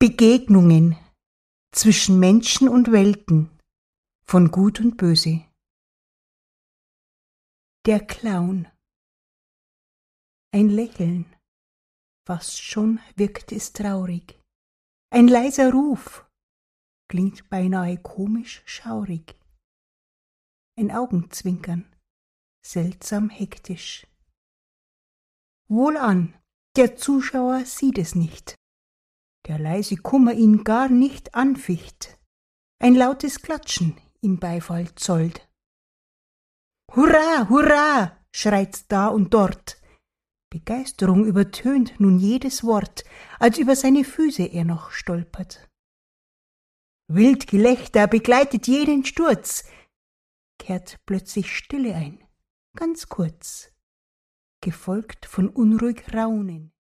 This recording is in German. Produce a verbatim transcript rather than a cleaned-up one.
Begegnungen zwischen Menschen und Welten, von Gut und Böse. Der Clown. Ein Lächeln, fast schon wirkt es traurig. Ein leiser Ruf, klingt beinahe komisch schaurig. Ein Augenzwinkern, seltsam hektisch. Wohlan, der Zuschauer sieht es nicht. Der leise Kummer ihn gar nicht anficht. Ein lautes Klatschen ihm Beifall zollt. Hurra, hurra, schreit's da und dort. Begeisterung übertönt nun jedes Wort, als über seine Füße er noch stolpert. Wildgelächter begleitet jeden Sturz, kehrt plötzlich Stille ein, ganz kurz, gefolgt von unruhig Raunen.